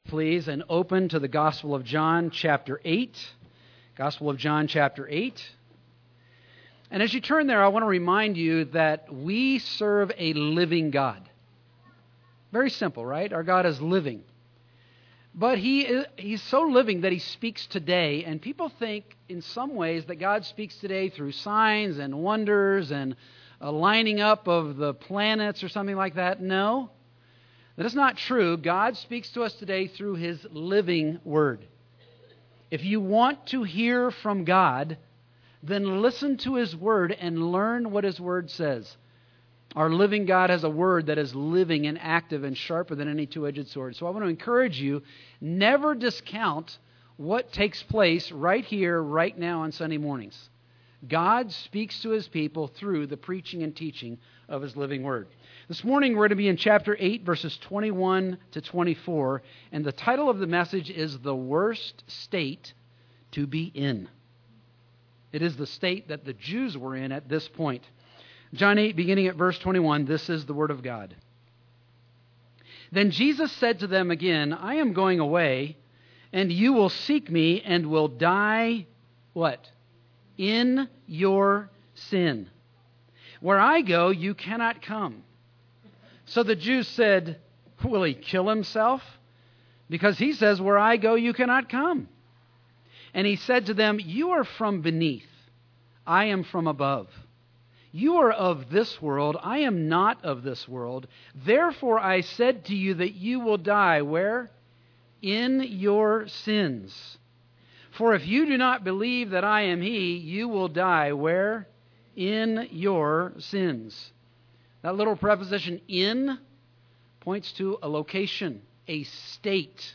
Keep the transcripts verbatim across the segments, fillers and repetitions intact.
Please, and open to the Gospel of John, chapter eight. Gospel of John, chapter eight. And as you turn there, I want to remind you that we serve a living God. Very simple, right? Our God is living. But he is, He's so living that He speaks today, and people think in some ways that God speaks today through signs and wonders and a lining up of the planets or something like that. No. That is not true. God speaks to us today through His living Word. If you want to hear from God, then listen to His Word and learn what His Word says. Our living God has a Word that is living and active and sharper than any two-edged sword. So I want to encourage you, never discount what takes place right here, right now on Sunday mornings. God speaks to His people through the preaching and teaching of His living Word. This morning we're going to be in chapter eight, verses twenty-one to twenty-four, and the title of the message is The Worst State to Be In. It is the state that the Jews were in at this point. John eight, beginning at verse twenty-one, this is the Word of God. Then Jesus said to them again, I am going away, and you will seek me and will die, what? In your sin. Where I go, you cannot come. So the Jews said, will He kill Himself? Because He says, where I go, you cannot come. And He said to them, you are from beneath. I am from above. You are of this world. I am not of this world. Therefore I said to you that you will die. Where? In your sins. For if you do not believe that I am He, you will die. Where? In your sins. That little preposition in points to a location, a state.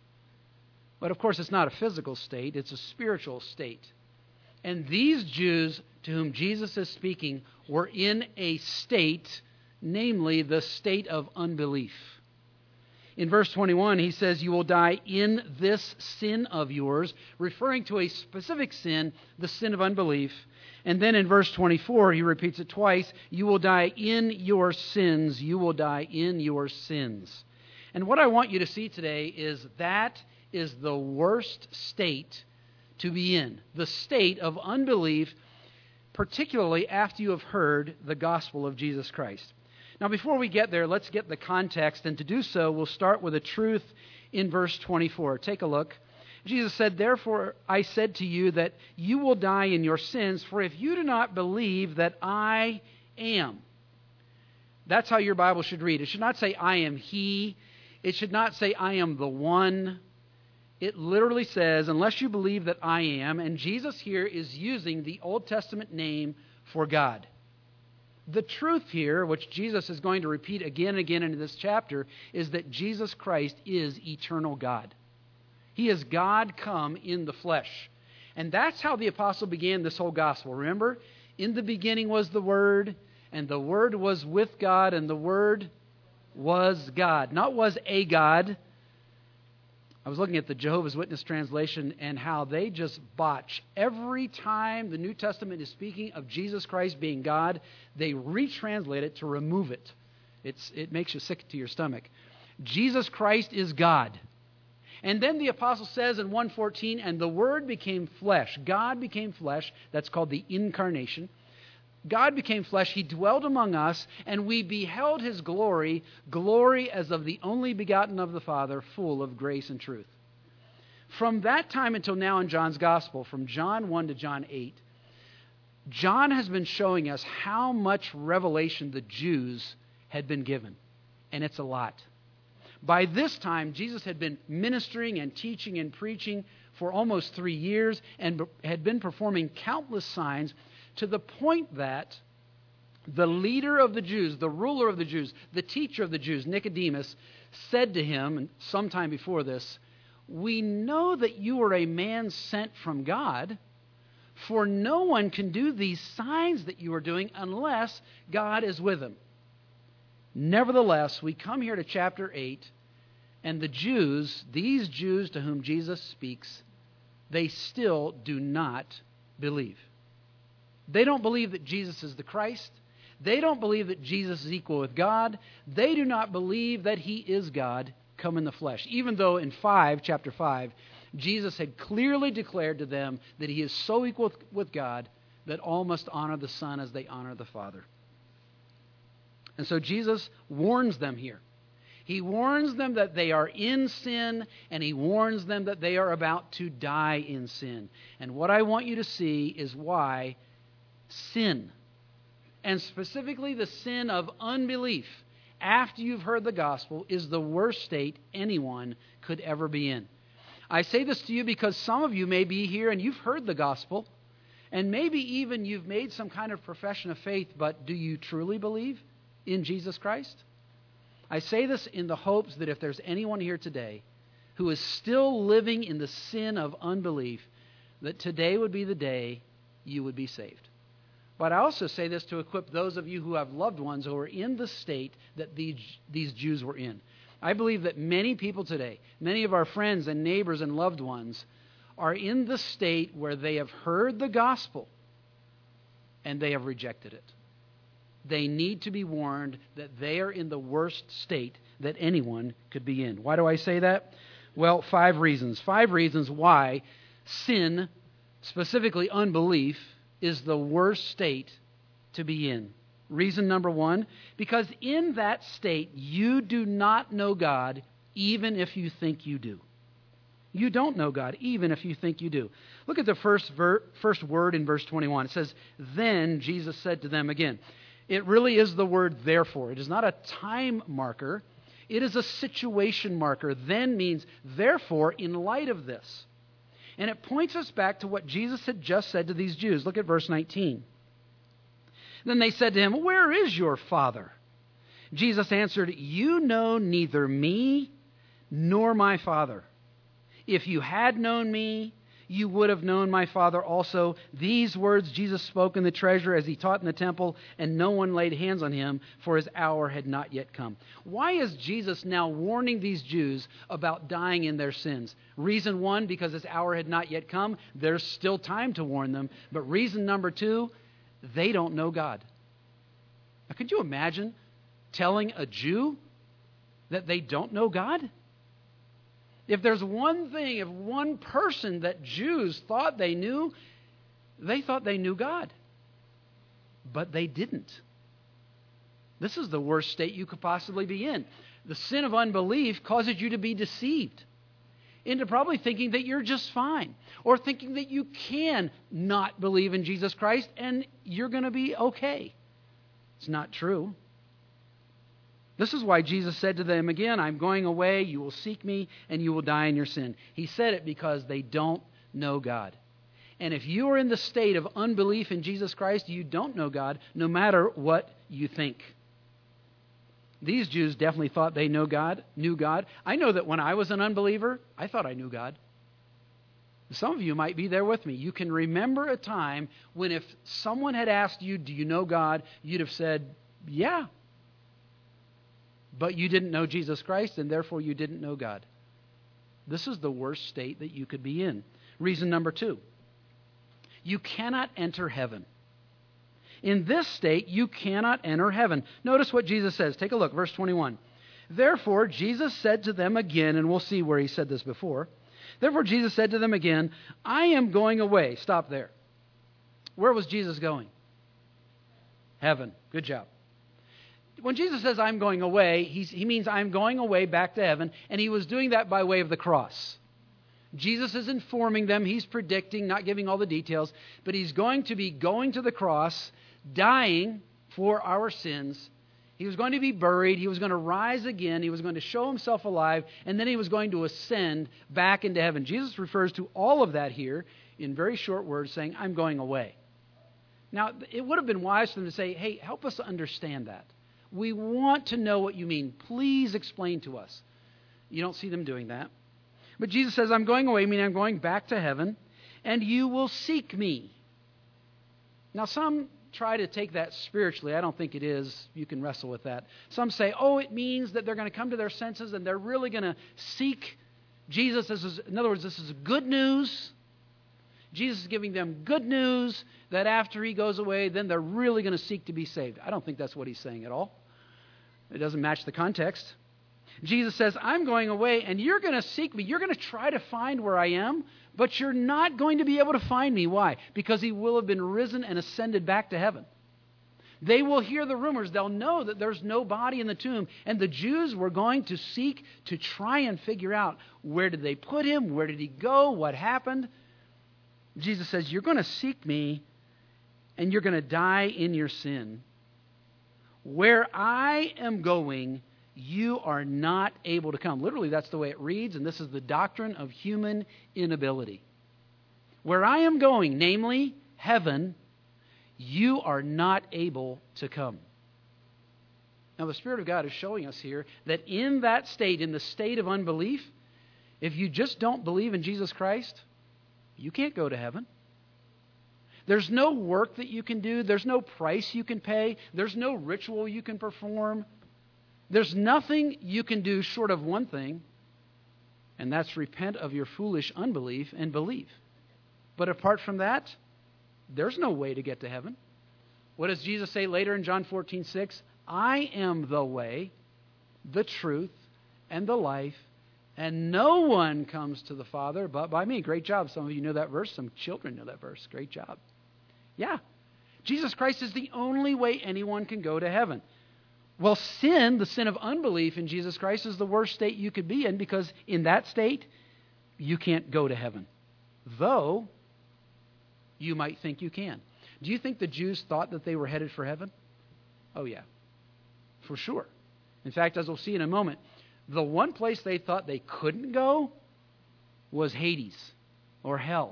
But of course it's not a physical state, it's a spiritual state. And these Jews to whom Jesus is speaking were in a state, namely the state of unbelief. In verse twenty-one, He says, you will die in this sin of yours, referring to a specific sin, the sin of unbelief. And then in verse twenty-four, He repeats it twice, you will die in your sins, you will die in your sins. And what I want you to see today is that is the worst state to be in, the state of unbelief, particularly after you have heard the gospel of Jesus Christ. Now, before we get there, let's get the context, and to do so, we'll start with a truth in verse twenty-four. Take a look. Jesus said, therefore I said to you that you will die in your sins, for if you do not believe that I am. That's how your Bible should read. It should not say, I am He. It should not say, I am the one. It literally says, unless you believe that I am, and Jesus here is using the Old Testament name for God. The truth here, which Jesus is going to repeat again and again in this chapter, is that Jesus Christ is eternal God. He is God come in the flesh. And that's how the apostle began this whole gospel. Remember, in the beginning was the Word, and the Word was with God, and the Word was God. Not was a God. I was looking at the Jehovah's Witness translation and how they just botch. Every time the New Testament is speaking of Jesus Christ being God, they retranslate it to remove it. It's, it makes you sick to your stomach. Jesus Christ is God. And then the apostle says in one fourteen, and the Word became flesh. God became flesh. That's called the incarnation. God became flesh. He dwelled among us, and we beheld His glory, glory as of the only begotten of the Father, full of grace and truth. From that time until now in John's Gospel, from John one to John eight, John has been showing us how much revelation the Jews had been given. And it's a lot. By this time, Jesus had been ministering and teaching and preaching for almost three years and had been performing countless signs to the point that the leader of the Jews, the ruler of the Jews, the teacher of the Jews, Nicodemus, said to him sometime before this, we know that you are a man sent from God, for no one can do these signs that you are doing unless God is with him. Nevertheless, we come here to chapter eight, and the Jews, these Jews to whom Jesus speaks, they still do not believe. They don't believe that Jesus is the Christ. They don't believe that Jesus is equal with God. They do not believe that He is God, come in the flesh. Even though in five, chapter five, Jesus had clearly declared to them that he is so equal with, with God that all must honor the Son as they honor the Father. And so Jesus warns them here. He warns them that they are in sin, and he warns them that they are about to die in sin. And what I want you to see is why sin, and specifically the sin of unbelief, after you've heard the gospel, is the worst state anyone could ever be in. I say this to you because some of you may be here and you've heard the gospel, and maybe even you've made some kind of profession of faith, but do you truly believe in Jesus Christ? I say this in the hopes that if there's anyone here today who is still living in the sin of unbelief, that today would be the day you would be saved. But I also say this to equip those of you who have loved ones who are in the state that these, these Jews were in. I believe that many people today, many of our friends and neighbors and loved ones, are in the state where they have heard the gospel and they have rejected it. They need to be warned that they are in the worst state that anyone could be in. Why do I say that? Well, five reasons. Five reasons why sin, specifically unbelief, is the worst state to be in. Reason number one, because in that state you do not know God even if you think you do. You don't know God even if you think you do. Look at the first ver- first word in verse twenty-one. It says, "Then Jesus said to them again." It really is the word therefore. It is not a time marker. It is a situation marker. Then means therefore in light of this. And it points us back to what Jesus had just said to these Jews. Look at verse nineteen. Then they said to him, "Where is your Father?" Jesus answered, "You know neither me nor my Father. If you had known me, you would have known my Father also." These words Jesus spoke in the treasure as he taught in the temple, and no one laid hands on him, for his hour had not yet come. Why is Jesus now warning these Jews about dying in their sins? Reason one, because his hour had not yet come. There's still time to warn them. But reason number two, they don't know God. Now, could you imagine telling a Jew that they don't know God? If there's one thing, if one person that Jews thought they knew, they thought they knew God. But they didn't. This is the worst state you could possibly be in. The sin of unbelief causes you to be deceived into probably thinking that you're just fine, or thinking that you can not believe in Jesus Christ and you're going to be okay. It's not true. This is why Jesus said to them again, "I'm going away, you will seek me, and you will die in your sin." He said it because they don't know God. And if you are in the state of unbelief in Jesus Christ, you don't know God, no matter what you think. These Jews definitely thought they know God, knew God. I know that when I was an unbeliever, I thought I knew God. Some of you might be there with me. You can remember a time when if someone had asked you, "Do you know God?" you'd have said, "Yeah." But you didn't know Jesus Christ, and therefore you didn't know God. This is the worst state that you could be in. Reason number two, you cannot enter heaven. In this state, you cannot enter heaven. Notice what Jesus says. Take a look, verse twenty-one. Therefore, Jesus said to them again, and we'll see where he said this before. Therefore, Jesus said to them again, "I am going away." Stop there. Where was Jesus going? Heaven. Good job. When Jesus says, "I'm going away," he's, he means I'm going away back to heaven, and he was doing that by way of the cross. Jesus is informing them, he's predicting, not giving all the details, but he's going to be going to the cross, dying for our sins. He was going to be buried, he was going to rise again, he was going to show himself alive, and then he was going to ascend back into heaven. Jesus refers to all of that here in very short words, saying, "I'm going away." Now, it would have been wise for them to say, "Hey, help us understand that. We want to know what you mean. Please explain to us." You don't see them doing that. But Jesus says, "I'm going away," meaning I'm going back to heaven, "and you will seek me." Now, some try to take that spiritually. I don't think it is. You can wrestle with that. Some say, oh, it means that they're going to come to their senses and they're really going to seek Jesus. This is, in other words, this is good news. Jesus is giving them good news that after he goes away, then they're really going to seek to be saved. I don't think that's what he's saying at all. It doesn't match the context. Jesus says, I'm going away, and you're going to seek me. You're going to try to find where I am, but you're not going to be able to find me. Why? Because he will have been risen and ascended back to heaven. They will hear the rumors. They'll know that there's no body in the tomb. And the Jews were going to seek to try and figure out, where did they put him? Where did he go? What happened? Jesus says, you're going to seek me, and you're going to die in your sin. Where I am going, you are not able to come. Literally, that's the way it reads, and this is the doctrine of human inability. Where I am going, namely heaven, you are not able to come. Now, the Spirit of God is showing us here that in that state, in the state of unbelief, if you just don't believe in Jesus Christ, you can't go to heaven. There's no work that you can do. There's no price you can pay. There's no ritual you can perform. There's nothing you can do short of one thing, and that's repent of your foolish unbelief and believe. But apart from that, there's no way to get to heaven. What does Jesus say later in John fourteen six? I am the way, the truth, and the life, and no one comes to the Father but by me. Great job. Some of you know that verse. Some children know that verse. Great job. Yeah. Jesus Christ is the only way anyone can go to heaven. Well, sin, the sin of unbelief in Jesus Christ, is the worst state you could be in, because in that state, you can't go to heaven. Though, you might think you can. Do you think the Jews thought that they were headed for heaven? Oh, yeah. For sure. In fact, as we'll see in a moment, the one place they thought they couldn't go was Hades or hell.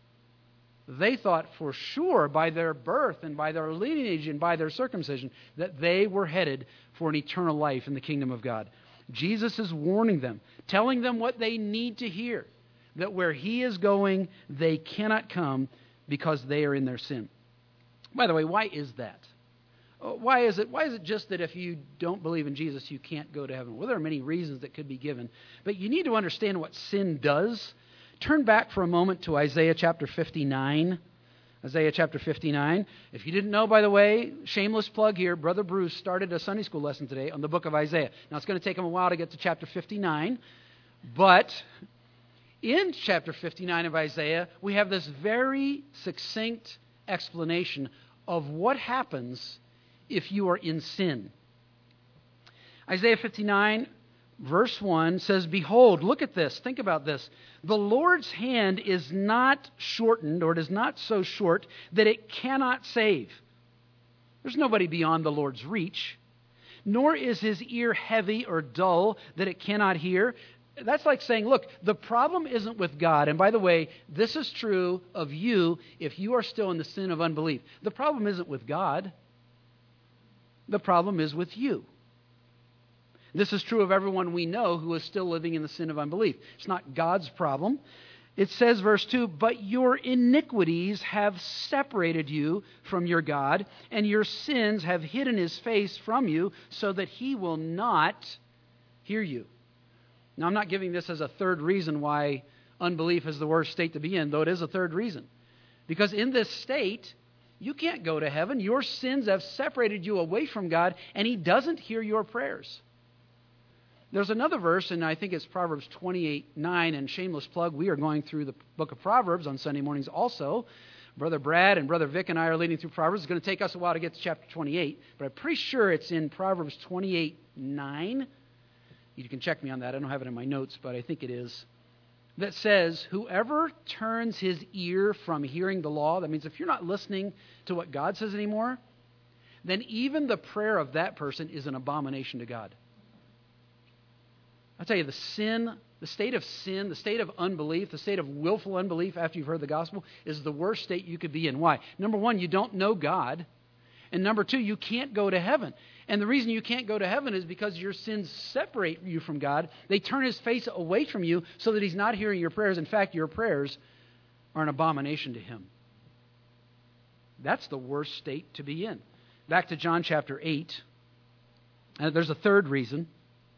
They thought for sure by their birth and by their lineage and by their circumcision that they were headed for an eternal life in the kingdom of God. Jesus is warning them, telling them what they need to hear, that where he is going, they cannot come because they are in their sin. By the way, why is that? Why is it, why is it just that if you don't believe in Jesus, you can't go to heaven? Well, there are many reasons that could be given, but you need to understand what sin does. Turn back for a moment to Isaiah chapter fifty-nine. Isaiah chapter fifty-nine. If you didn't know, by the way, shameless plug here, Brother Bruce started a Sunday school lesson today on the book of Isaiah. Now, it's going to take him a while to get to chapter fifty-nine, but in chapter fifty-nine of Isaiah, we have this very succinct explanation of what happens if you are in sin. Isaiah fifty-nine, verse one says, behold, look at this, think about this. The Lord's hand is not shortened, or it is not so short that it cannot save. There's nobody beyond the Lord's reach. Nor is his ear heavy or dull that it cannot hear. That's like saying, look, the problem isn't with God. And by the way, this is true of you if you are still in the sin of unbelief. The problem isn't with God. The problem is with you. This is true of everyone we know who is still living in the sin of unbelief. It's not God's problem. It says, verse two, but your iniquities have separated you from your God, and your sins have hidden his face from you so that he will not hear you. Now, I'm not giving this as a third reason why unbelief is the worst state to be in, though it is a third reason. Because in this state, you can't go to heaven. Your sins have separated you away from God, and he doesn't hear your prayers. There's another verse, and I think it's Proverbs twenty-eight nine, and shameless plug, we are going through the book of Proverbs on Sunday mornings also. Brother Brad and Brother Vic and I are leading through Proverbs. It's going to take us a while to get to chapter twenty-eight, but I'm pretty sure it's in Proverbs twenty-eight nine. You can check me on that. I don't have it in my notes, but I think it is. That says, whoever turns his ear from hearing the law, that means if you're not listening to what God says anymore, then even the prayer of that person is an abomination to God. I'll tell you, the sin, the state of sin, the state of unbelief, the state of willful unbelief after you've heard the gospel is the worst state you could be in. Why? Number one, you don't know God. And number two, you can't go to heaven. And the reason you can't go to heaven is because your sins separate you from God. They turn his face away from you so that he's not hearing your prayers. In fact, your prayers are an abomination to him. That's the worst state to be in. Back to John chapter eight. Uh, there's a third reason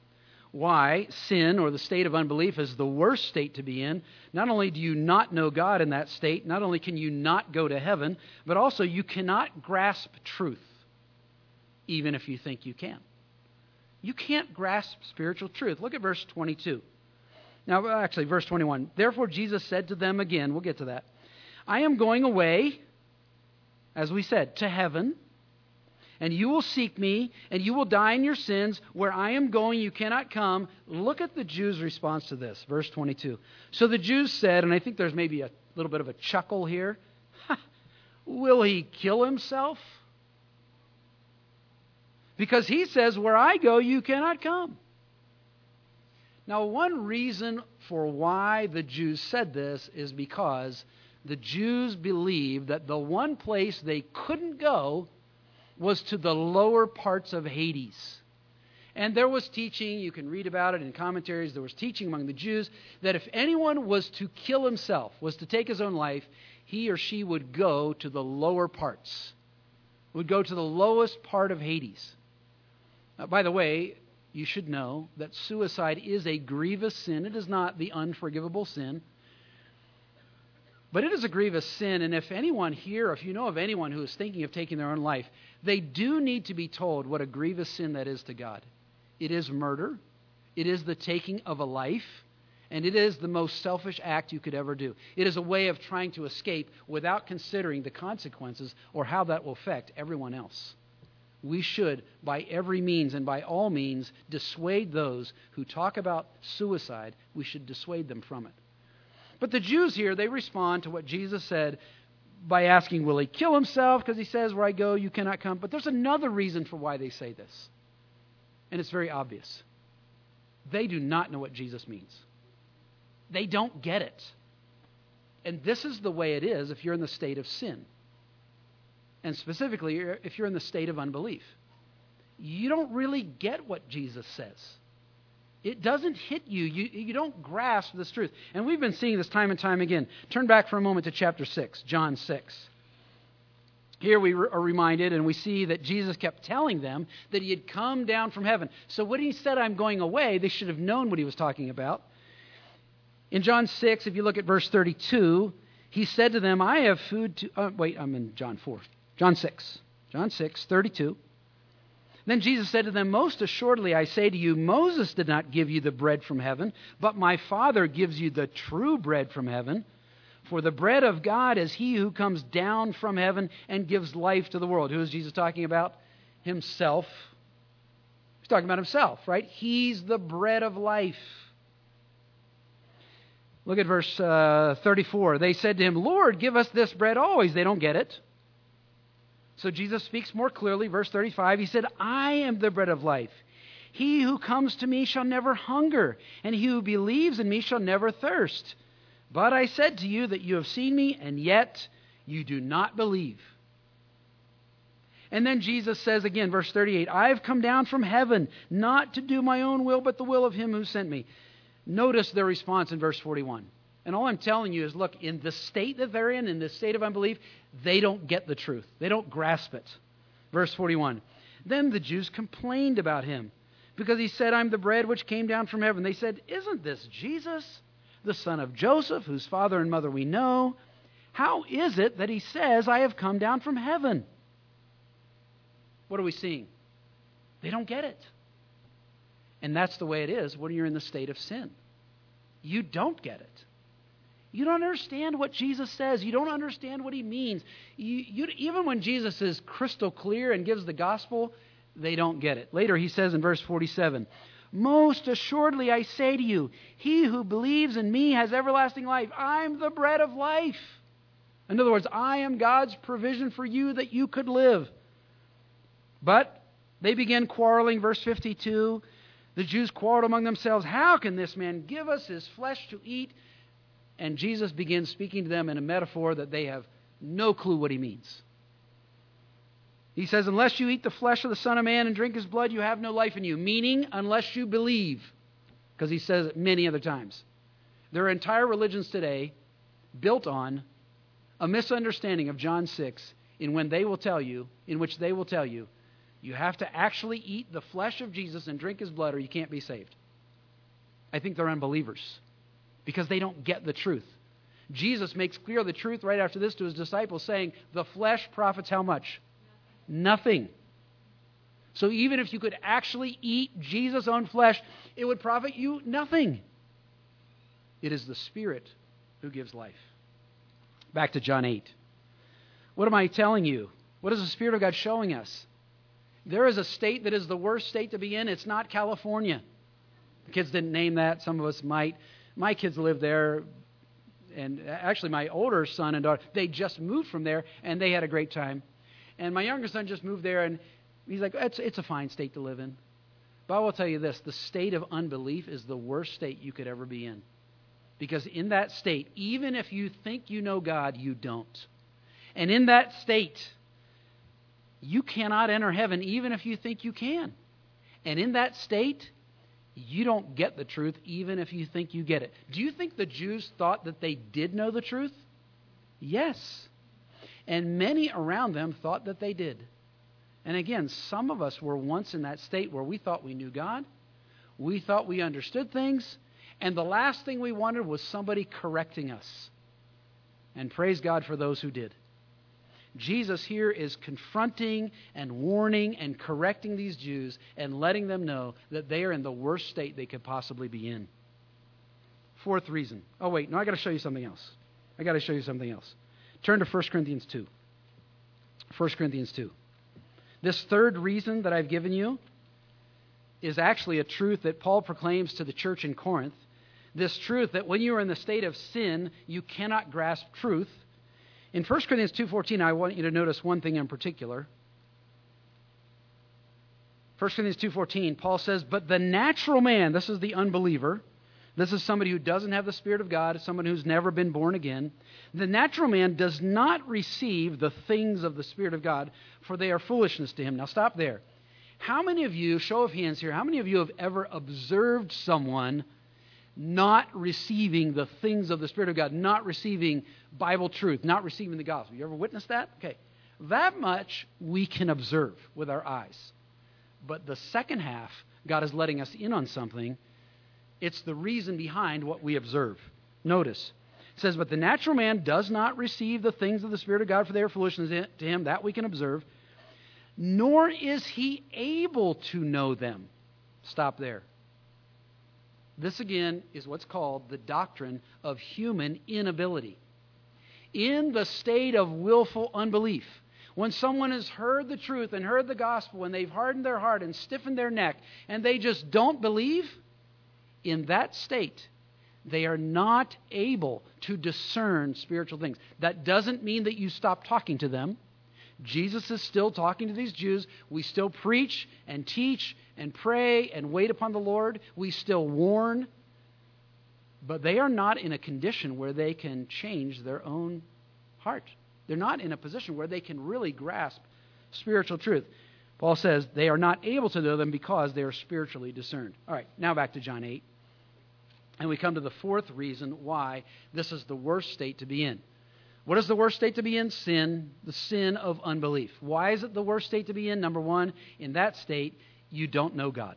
why sin, or the state of unbelief, is the worst state to be in. Not only do you not know God in that state, not only can you not go to heaven, but also you cannot grasp truth, even if you think you can. You can't grasp spiritual truth. Look at verse twenty-two. Now, actually, verse twenty-one. Therefore, Jesus said to them again, we'll get to that, I am going away, as we said, to heaven, and you will seek me, and you will die in your sins. Where I am going, you cannot come. Look at the Jews' response to this, verse twenty-two. So the Jews said, and I think there's maybe a little bit of a chuckle here, will he kill himself? Because he says, where I go, you cannot come. Now, one reason for why the Jews said this is because the Jews believed that the one place they couldn't go was to the lower parts of Hades. And there was teaching, you can read about it in commentaries, there was teaching among the Jews that if anyone was to kill himself, was to take his own life, he or she would go to the lower parts, would go to the lowest part of Hades. Now, by the way, you should know that suicide is a grievous sin. It is not the unforgivable sin. But it is a grievous sin, and if anyone here, if you know of anyone who is thinking of taking their own life, they do need to be told what a grievous sin that is to God. It is murder. It is the taking of a life, and it is the most selfish act you could ever do. It is a way of trying to escape without considering the consequences or how that will affect everyone else. We should, by every means and by all means, dissuade those who talk about suicide. We should dissuade them from it. But the Jews here, they respond to what Jesus said by asking, will he kill himself? Because he says, where I go, you cannot come. But there's another reason for why they say this. And it's very obvious. They do not know what Jesus means. They don't get it. And this is the way it is if you're in the state of sin. And specifically, if you're in the state of unbelief. You don't really get what Jesus says. It doesn't hit you. you. You don't grasp this truth. And we've been seeing this time and time again. Turn back for a moment to chapter six, John six. Here we are reminded, and we see that Jesus kept telling them that he had come down from heaven. So when he said, I'm going away, they should have known what he was talking about. In John six, if you look at verse thirty-two, he said to them, I have food to... Uh, wait, I'm in John four. John six. John six, thirty-two. Then Jesus said to them, most assuredly I say to you, Moses did not give you the bread from heaven, but my Father gives you the true bread from heaven. For the bread of God is he who comes down from heaven and gives life to the world. Who is Jesus talking about? Himself. He's talking about himself, right? He's the bread of life. Look at verse uh, thirty-four. They said to him, Lord, give us this bread always. They don't get it. So Jesus speaks more clearly. Verse thirty-five, he said, I am the bread of life. He who comes to me shall never hunger, and he who believes in me shall never thirst. But I said to you that you have seen me, and yet you do not believe. And then Jesus says again, verse thirty-eight, I have come down from heaven, not to do my own will, but the will of him who sent me. Notice their response in verse forty-one. And all I'm telling you is, look, in the state that they're in, in the state of unbelief, they don't get the truth. They don't grasp it. Verse forty-one. Then the Jews complained about him because he said, I'm the bread which came down from heaven. They said, isn't this Jesus, the son of Joseph, whose father and mother we know? How is it that he says, I have come down from heaven? What are we seeing? They don't get it. And that's the way it is when you're in the state of sin. You don't get it. You don't understand what Jesus says. You don't understand what he means. You, you, even when Jesus is crystal clear and gives the gospel, they don't get it. Later he says in verse forty-seven, most assuredly I say to you, he who believes in me has everlasting life. I'm the bread of life. In other words, I am God's provision for you that you could live. But they begin quarreling. Verse fifty-two, the Jews quarreled among themselves. How can this man give us his flesh to eat? And Jesus begins speaking to them in a metaphor that they have no clue what he means. He says, unless you eat the flesh of the Son of Man and drink his blood, you have no life in you. Meaning, unless you believe. Because he says it many other times. There are entire religions today built on a misunderstanding of John six, in when they will tell you, in which they will tell you, you have to actually eat the flesh of Jesus and drink his blood or you can't be saved. I think they're unbelievers. Because they don't get the truth. Jesus makes clear the truth right after this to his disciples, saying, the flesh profits how much? Nothing. So even if you could actually eat Jesus' own flesh, it would profit you nothing. It is the Spirit who gives life. Back to John eight. What am I telling you? What is the Spirit of God showing us? There is a state that is the worst state to be in. It's not California. The kids didn't name that. Some of us might. My kids live there. And actually, my older son and daughter, they just moved from there, and they had a great time. And my younger son just moved there, and he's like, it's, it's a fine state to live in. But I will tell you this, the state of unbelief is the worst state you could ever be in. Because in that state, even if you think you know God, you don't. And in that state, you cannot enter heaven even if you think you can. And in that state, you don't get the truth even if you think you get it. Do you think the Jews thought that they did know the truth? Yes. And many around them thought that they did. And again, some of us were once in that state where we thought we knew God. We thought we understood things. And the last thing we wanted was somebody correcting us. And praise God for those who did. Jesus here is confronting and warning and correcting these Jews and letting them know that they are in the worst state they could possibly be in. Fourth reason. Oh, wait. No, I got to show you something else. I got to show you something else. Turn to First Corinthians two. First Corinthians two. This third reason that I've given you is actually a truth that Paul proclaims to the church in Corinth. This truth that when you are in the state of sin, you cannot grasp truth. In First Corinthians two fourteen, I want you to notice one thing in particular. First Corinthians two fourteen, Paul says, but the natural man, this is the unbeliever, this is somebody who doesn't have the Spirit of God, someone who's never been born again. The natural man does not receive the things of the Spirit of God, for they are foolishness to him. Now stop there. How many of you, show of hands here, how many of you have ever observed someone not receiving the things of the Spirit of God, not receiving Bible truth, not receiving the gospel? You ever witnessed that? Okay. That much we can observe with our eyes. But the second half, God is letting us in on something. It's the reason behind what we observe. Notice. It says, but the natural man does not receive the things of the Spirit of God, for they are foolishness to him. That we can observe. Nor is he able to know them. Stop there. This again is what's called the doctrine of human inability. In the state of willful unbelief, when someone has heard the truth and heard the gospel and they've hardened their heart and stiffened their neck and they just don't believe, in that state, they are not able to discern spiritual things. That doesn't mean that you stop talking to them. Jesus is still talking to these Jews. We still preach and teach and pray and wait upon the Lord. We still warn. But they are not in a condition where they can change their own heart. They're not in a position where they can really grasp spiritual truth. Paul says they are not able to know them because they are spiritually discerned. All right, now back to John eight. And we come to the fourth reason why this is the worst state to be in. What is the worst state to be in? Sin, the sin of unbelief. Why is it the worst state to be in? Number one, in that state, you don't know God,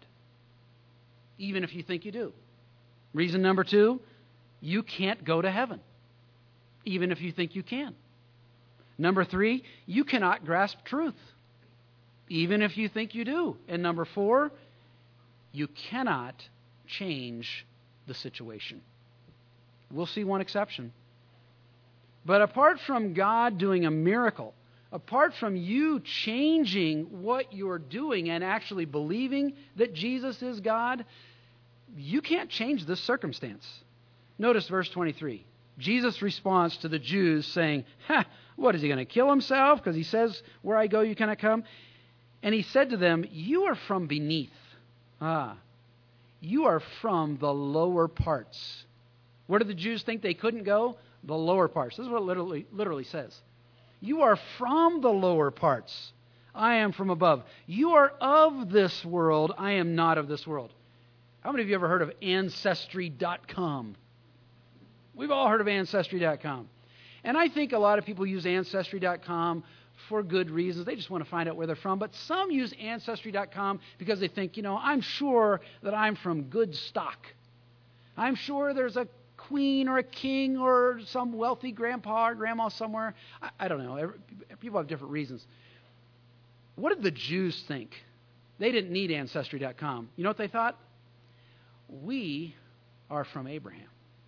even if you think you do. Reason number two, you can't go to heaven, even if you think you can. Number three, you cannot grasp truth, even if you think you do. And number four, you cannot change the situation. We'll see one exception. But apart from God doing a miracle, apart from you changing what you're doing and actually believing that Jesus is God, you can't change this circumstance. Notice verse twenty-three. Jesus responds to the Jews saying, ha, what, is he going to kill himself? Because he says, where I go, you cannot come. And he said to them, you are from beneath. Ah, you are from the lower parts. Where did the Jews think they couldn't go? The lower parts. This is what it literally, literally says. You are from the lower parts. I am from above. You are of this world. I am not of this world. How many of you ever heard of Ancestry dot com? We've all heard of Ancestry dot com. And I think a lot of people use Ancestry dot com for good reasons. They just want to find out where they're from. But some use Ancestry dot com because they think, you know, I'm sure that I'm from good stock. I'm sure there's a queen or a king or some wealthy grandpa or grandma somewhere. I, I don't know. Every, people have different reasons. What did the Jews think They didn't need Ancestry dot com. You know what they thought? We are from Abraham.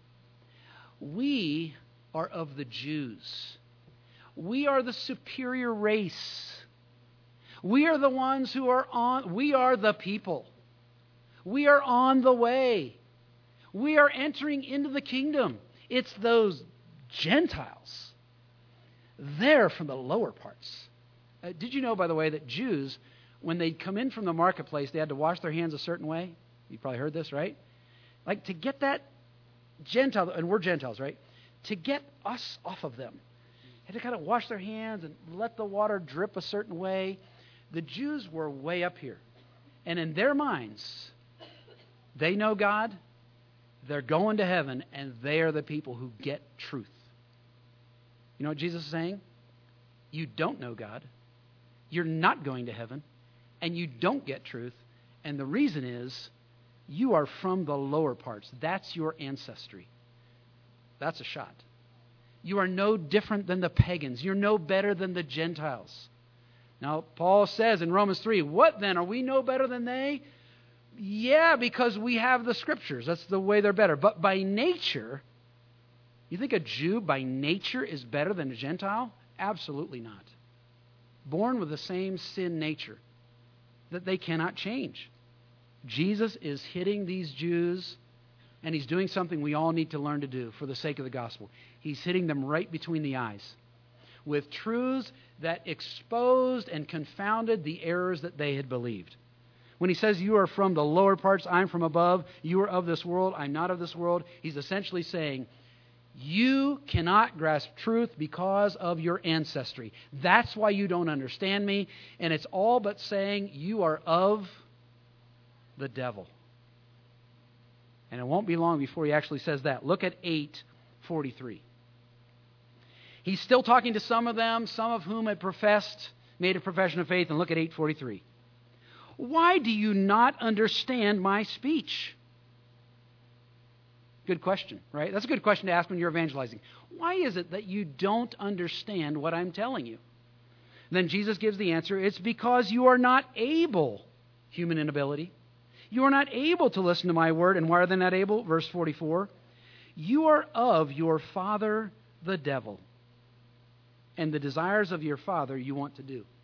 We are of the Jews. We are the superior race. We are the ones who are on, we are the people. We are on the way. We are entering into the kingdom. It's those Gentiles. They're from the lower parts. Uh, did you know, by the way, that Jews, when they'd come in from the marketplace, they had to wash their hands a certain way? You probably heard this, right? Like to get that Gentile, and we're Gentiles, right? To get us off of them. Had to kind of wash their hands and let the water drip a certain way. The Jews were way up here. And in their minds, they know God, they're going to heaven, and they are the people who get truth. You know what Jesus is saying? You don't know God, you're not going to heaven, and you don't get truth. And the reason is you are from the lower parts. That's your ancestry. That's a shot. You are no different than the pagans. You're no better than the Gentiles. Now, Paul says in Romans three, what then? Are we no better than they? Yeah, because we have the Scriptures. That's the way they're better. But by nature, you think a Jew by nature is better than a Gentile? Absolutely not. Born with the same sin nature that they cannot change. Jesus is hitting these Jews, and he's doing something we all need to learn to do for the sake of the gospel. He's hitting them right between the eyes with truths that exposed and confounded the errors that they had believed. When he says you are from the lower parts, I'm from above, you are of this world, I'm not of this world, he's essentially saying you cannot grasp truth because of your ancestry. That's why you don't understand me, and it's all but saying you are of the devil. And it won't be long before he actually says that. Look at eight forty-three. He's still talking to some of them, some of whom had professed, made a profession of faith. And look at eight forty-three. Why do you not understand my speech? Good question, right? That's a good question to ask when you're evangelizing. Why is it that you don't understand what I'm telling you? And then Jesus gives the answer. It's because you are not able, human inability. You are not able to listen to my word. And why are they not able? Verse forty-four. You are of your father, the devil, and the desires of your father you want to do.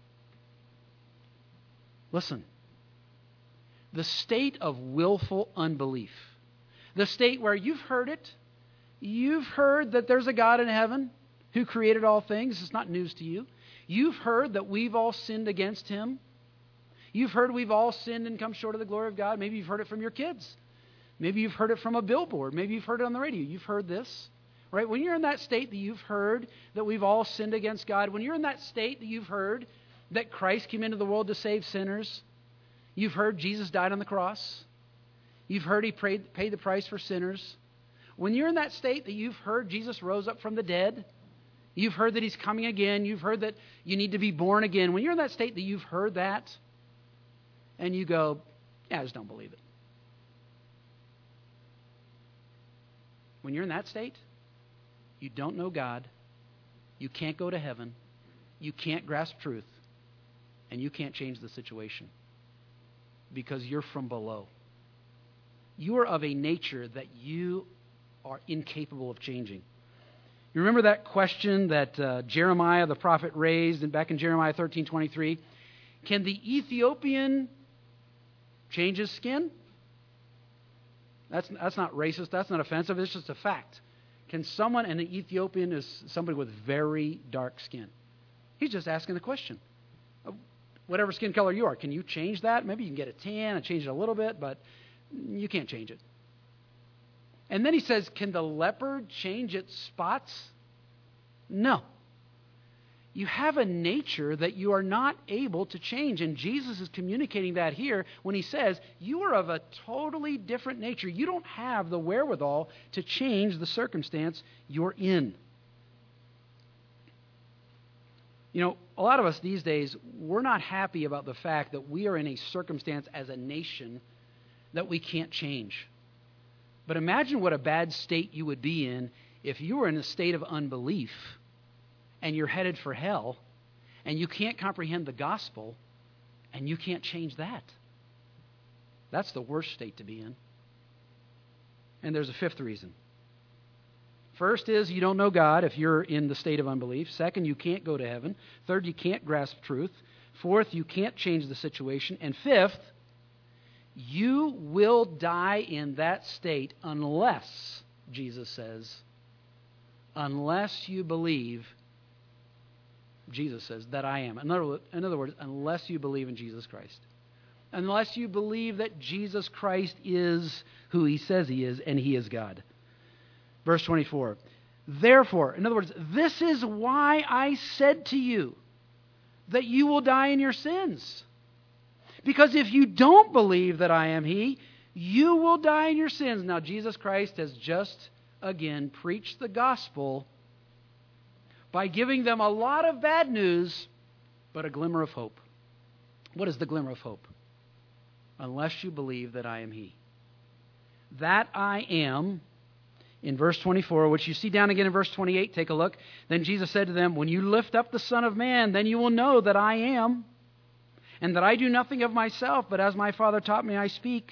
Listen. The state of willful unbelief, the state where you've heard it, you've heard that there's a God in heaven who created all things. It's not news to you. You've heard that we've all sinned against him. You've heard we've all sinned and come short of the glory of God. Maybe you've heard it from your kids. Maybe you've heard it from a billboard. Maybe you've heard it on the radio. You've heard this, right? When you're in that state that you've heard that we've all sinned against God, when you're in that state that you've heard that Christ came into the world to save sinners, you've heard Jesus died on the cross, you've heard he paid, paid the price for sinners. When you're in that state that you've heard Jesus rose up from the dead, you've heard that he's coming again, you've heard that you need to be born again. When you're in that state that you've heard that, and you go, yeah, I just don't believe it. When you're in that state, you don't know God, you can't go to heaven, you can't grasp truth, and you can't change the situation because you're from below. You are of a nature that you are incapable of changing. You remember that question that uh, Jeremiah the prophet raised and back in Jeremiah thirteen twenty-three? Can the Ethiopian change his skin? That's, that's not racist. That's not offensive. It's just a fact. Can someone, and the Ethiopian is somebody with very dark skin. He's just asking the question. Whatever skin color you are, can you change that? Maybe you can get a tan and change it a little bit, but you can't change it. And then he says, can the leopard change its spots? No. You have a nature that you are not able to change. And Jesus is communicating that here when he says, you are of a totally different nature. You don't have the wherewithal to change the circumstance you're in. You know, a lot of us these days, we're not happy about the fact that we are in a circumstance as a nation that we can't change. But imagine what a bad state you would be in if you were in a state of unbelief and you're headed for hell and you can't comprehend the gospel and you can't change that. That's the worst state to be in. And there's a fifth reason. First is you don't know God if you're in the state of unbelief. Second, you can't go to heaven. Third, you can't grasp truth. Fourth, you can't change the situation. And fifth, you will die in that state unless, Jesus says, unless you believe, Jesus says, that I am. In other, in other words, unless you believe in Jesus Christ. Unless you believe that Jesus Christ is who he says he is, and he is God. Verse twenty-four. Therefore, in other words, this is why I said to you that you will die in your sins. Because if you don't believe that I am he, you will die in your sins. Now, Jesus Christ has just, again, preached the gospel by giving them a lot of bad news, but a glimmer of hope. What is the glimmer of hope? Unless you believe that I am he. That I am, in verse twenty-four, which you see down again in verse twenty-eight, take a look. Then Jesus said to them, when you lift up the Son of Man, then you will know that I am, and that I do nothing of myself, but as my Father taught me, I speak.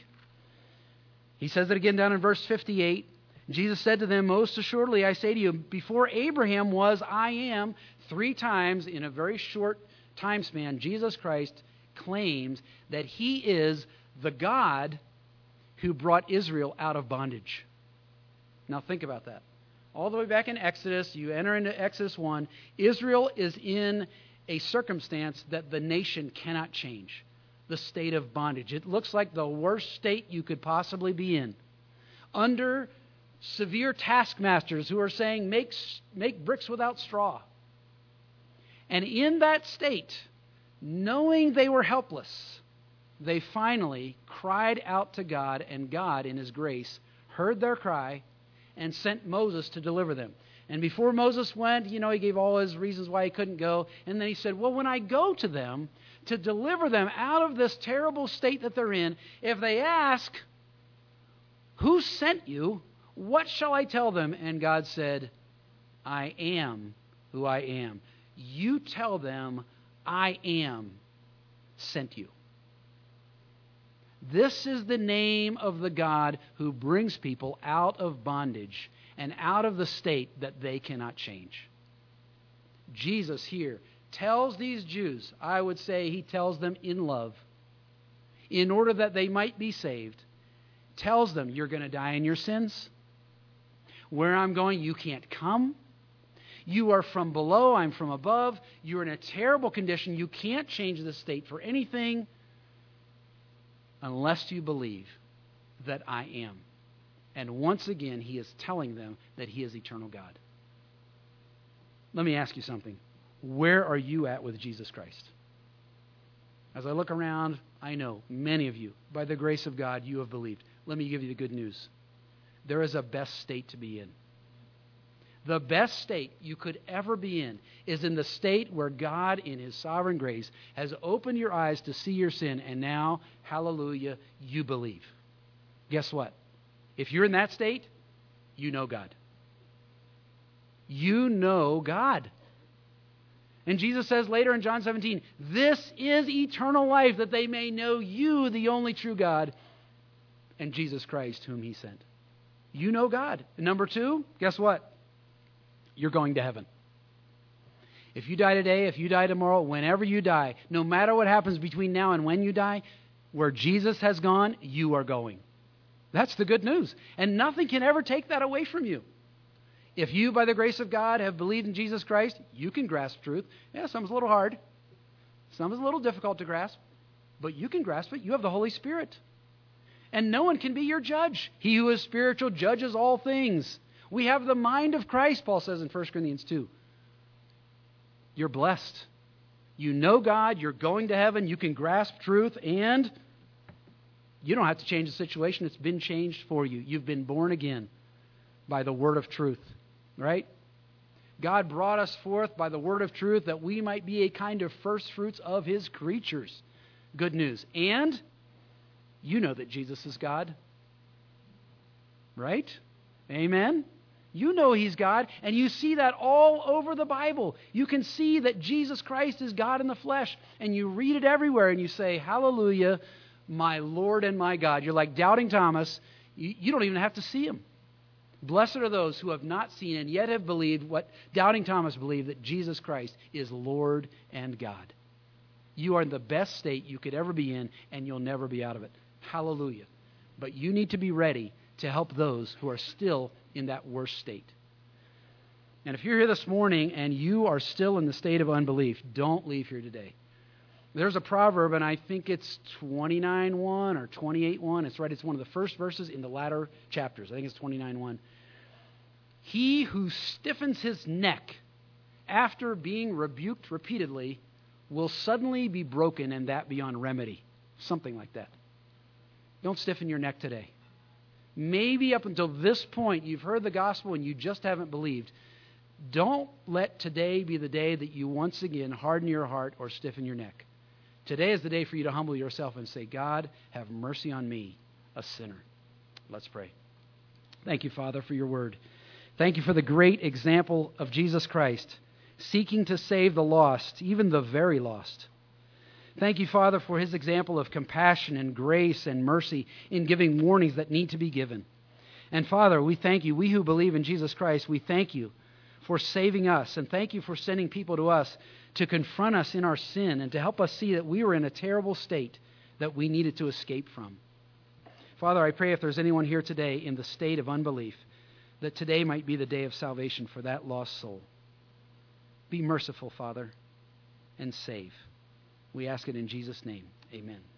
He says it again down in verse fifty-eight. Jesus said to them, most assuredly, I say to you, before Abraham was, I am. Three times in a very short time span, Jesus Christ claims that he is the God who brought Israel out of bondage. Now think about that. All the way back in Exodus, you enter into Exodus one, Israel is in a circumstance that the nation cannot change, the state of bondage. It looks like the worst state you could possibly be in. Under severe taskmasters who are saying, make, make bricks without straw. And in that state, knowing they were helpless, they finally cried out to God, and God, in his grace, heard their cry and sent Moses to deliver them. And before Moses went, you know, he gave all his reasons why he couldn't go. And then he said, well, when I go to them to deliver them out of this terrible state that they're in, if they ask, who sent you? What shall I tell them? And God said, I am who I am. You tell them, I am sent you. This is the name of the God who brings people out of bondage and out of the state that they cannot change. Jesus here tells these Jews, I would say he tells them in love, in order that they might be saved, tells them, you're going to die in your sins. Where I'm going, you can't come. You are from below, I'm from above. You're in a terrible condition. You can't change the state for anything unless you believe that I am. And once again, he is telling them that he is eternal God. Let me ask you something. Where are you at with Jesus Christ? As I look around, I know many of you, by the grace of God, you have believed. Let me give you the good news. There is a best state to be in. The best state you could ever be in is in the state where God, in his sovereign grace, has opened your eyes to see your sin, and now, hallelujah, you believe. Guess what? If you're in that state, you know God. You know God. And Jesus says later in John seventeen, this is eternal life, that they may know you, the only true God, and Jesus Christ, whom he sent. You know God. And number two, guess what? You're going to heaven. If you die today, if you die tomorrow, whenever you die, no matter what happens between now and when you die, where Jesus has gone, you are going. That's the good news. And nothing can ever take that away from you. If you, by the grace of God, have believed in Jesus Christ, you can grasp truth. Yeah, some is a little hard. Some is a little difficult to grasp. But you can grasp it. You have the Holy Spirit. And no one can be your judge. He who is spiritual judges all things. We have the mind of Christ, Paul says in First Corinthians two. You're blessed. You know God. You're going to heaven. You can grasp truth. And you don't have to change the situation. It's been changed for you. You've been born again by the word of truth. Right? God brought us forth by the word of truth that we might be a kind of first fruits of his creatures. Good news. And you know that Jesus is God. Right? Amen? You know he's God, and you see that all over the Bible. You can see that Jesus Christ is God in the flesh, and you read it everywhere, and you say, hallelujah, my Lord and my God. You're like doubting Thomas. You, you don't even have to see him. Blessed are those who have not seen and yet have believed what doubting Thomas believed, that Jesus Christ is Lord and God. You are in the best state you could ever be in, and you'll never be out of it. Hallelujah. But you need to be ready to help those who are still in that worst state. And if you're here this morning and you are still in the state of unbelief, don't leave here today. There's a proverb, and I think it's twenty-nine one or twenty-eight one. It's right. It's one of the first verses in the latter chapters. I think it's twenty-nine one. He who stiffens his neck after being rebuked repeatedly will suddenly be broken, and that beyond remedy. Something like that. Don't stiffen your neck today. Maybe up until this point you've heard the gospel and you just haven't believed. Don't let today be the day that you once again harden your heart or stiffen your neck. Today is the day for you to humble yourself and say, God, have mercy on me, a sinner. Let's pray. Thank you, Father, for your word. Thank you for the great example of Jesus Christ, seeking to save the lost, even the very lost. Thank you, Father, for his example of compassion and grace and mercy in giving warnings that need to be given. And Father, we thank you. We who believe in Jesus Christ, we thank you for saving us, and thank you for sending people to us to confront us in our sin and to help us see that we were in a terrible state that we needed to escape from. Father, I pray if there's anyone here today in the state of unbelief, that today might be the day of salvation for that lost soul. Be merciful, Father, and save. We ask it in Jesus' name. Amen.